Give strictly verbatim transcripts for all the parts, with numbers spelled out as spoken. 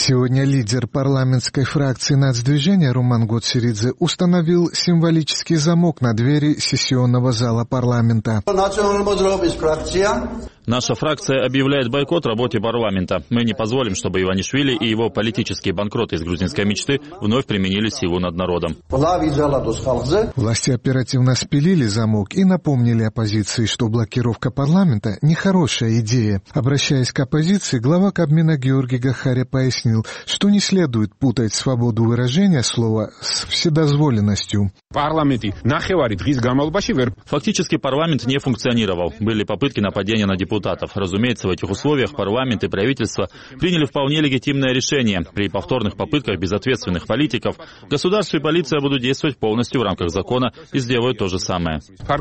Сегодня лидер парламентской фракции нацдвижения Руман Гоцеридзе установил символический замок на двери сессионного зала парламента. Наша фракция объявляет бойкот работе парламента. Мы не позволим, чтобы Иванишвили и его политические банкроты из грузинской мечты вновь применили силу над народом. Власти оперативно спилили замок и напомнили оппозиции, что блокировка парламента – нехорошая идея. Обращаясь к оппозиции, глава Кабмина Георгий Гахаря пояснил, что не следует путать свободу выражения слова с вседозволенностью. Фактически парламент не функционировал. Были попытки нападения на депутатов. Разумеется, в этих условиях парламент и правительство приняли вполне легитимное решение. При повторных попытках безответственных политиков государство и полиция будут действовать полностью в рамках закона и сделают то же самое.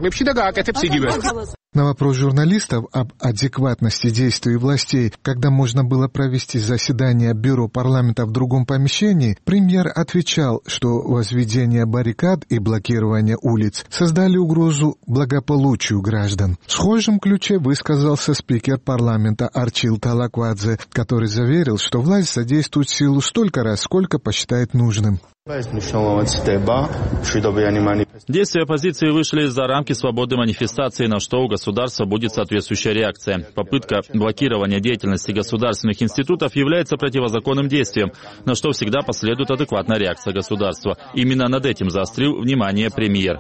На вопрос журналистов об адекватности действий властей, когда можно было провести заседание бюро парламента в другом помещении, премьер отвечал, что возведение баррикад и блокирование улиц создали угрозу благополучию граждан. В схожем ключе высказался спикер парламента Арчил Талаквадзе, который заверил, что власть содействует силу столько раз, сколько посчитает нужным. Действия оппозиции вышли за рамки свободы манифестации, на что у государства будет соответствующая реакция. Попытка блокирования деятельности государственных институтов является противозаконным действием, на что всегда последует адекватная реакция государства. Именно над этим заострил внимание премьер.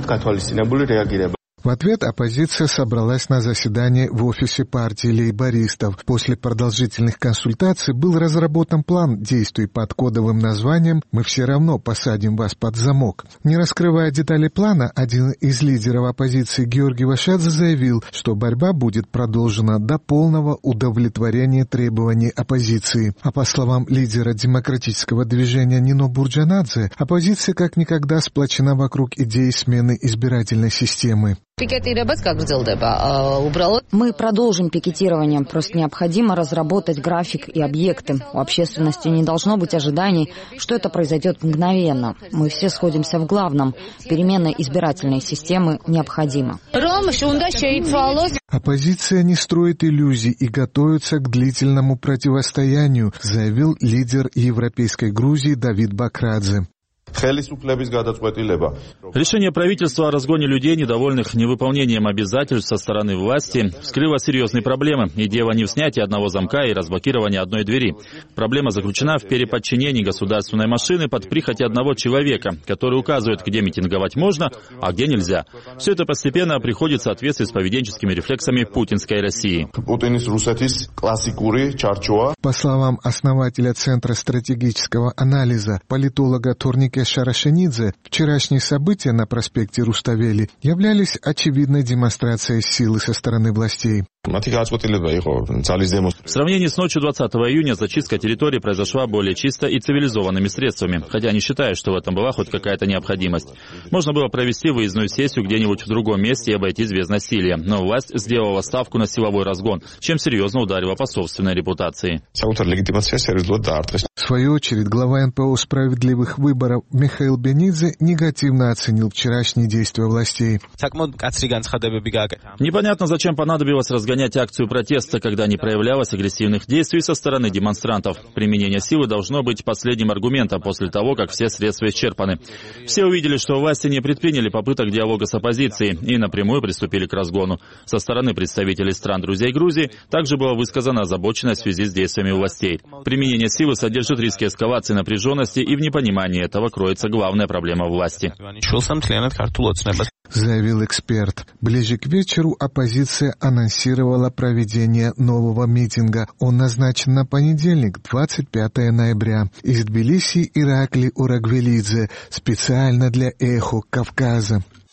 В ответ оппозиция собралась на заседание в офисе партии лейбористов. После продолжительных консультаций был разработан план действий под кодовым названием «Мы все равно посадим вас под замок». Не раскрывая детали плана, один из лидеров оппозиции Георгий Вашадзе заявил, что борьба будет продолжена до полного удовлетворения требований оппозиции. А по словам лидера демократического движения Нино Бурджанадзе, оппозиция как никогда сплочена вокруг идеи смены избирательной системы. Мы продолжим пикетирование, просто необходимо разработать график и объекты. У общественности не должно быть ожиданий, что это произойдет мгновенно. Мы все сходимся в главном. Перемена избирательной системы необходима. Оппозиция не строит иллюзий и готовится к длительному противостоянию, заявил лидер Европейской Грузии Давид Бакрадзе. Решение правительства о разгоне людей, недовольных невыполнением обязательств со стороны власти, вскрыло серьезные проблемы. И дело не в снятии одного замка и разблокировании одной двери. Проблема заключена в переподчинении государственной машины под прихоть одного человека, который указывает, где митинговать можно, а где нельзя. Все это постепенно приходит в соответствии с поведенческими рефлексами путинской России. По словам основателя Центра стратегического анализа, политолога Торнике Шарашенидзе, вчерашние события на проспекте Руставели являлись очевидной демонстрацией силы со стороны властей. В сравнении с ночью двадцатого июня зачистка территории произошла более чисто и цивилизованными средствами, хотя не считаю, что в этом была хоть какая-то необходимость. Можно было провести выездную сессию где-нибудь в другом месте и обойтись без насилия, но власть сделала ставку на силовой разгон, чем серьезно ударила по собственной репутации. В свою очередь, глава эн пэ о «Справедливых выборов» Михаил Бенидзе негативно оценил вчерашние действия властей. Непонятно, зачем понадобилось разгонять акцию протеста, когда не проявлялось агрессивных действий со стороны демонстрантов. Применение силы должно быть последним аргументом после того, как все средства исчерпаны. Все увидели, что власти не предприняли попыток диалога с оппозицией и напрямую приступили к разгону. Со стороны представителей стран-друзей Грузии также была высказана озабоченность в связи с действиями властей. Применение силы содержит риски эскалации напряженности, и в непонимании этого кроется главная проблема власти. Заявил эксперт. Ближе к вечеру оппозиция анонсировала проведение нового митинга. Он назначен на понедельник, двадцать пятого ноября. Из Тбилиси Иракли Урагвелидзе, специально для «Эхо Кавказа».